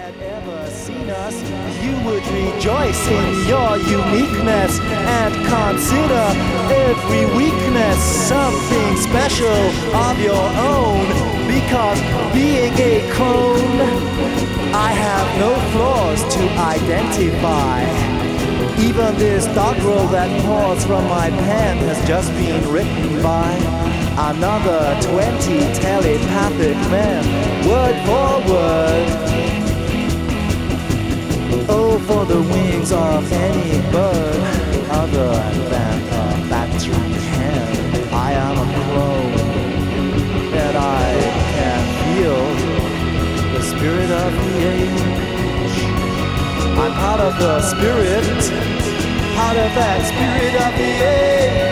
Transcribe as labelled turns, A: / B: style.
A: had ever seen us, you would rejoice in your uniqueness and consider every weakness something special of your own. Because being a clone, I have no flaws to identify. Even this doggerel that pours from my pen has just been written by another 20 telepathic men, word for word. Oh, for the wings of any bird other than a battery hand. I am a clone, and I can feel the spirit of the age. I'm part of the spirit, part of that spirit of the age.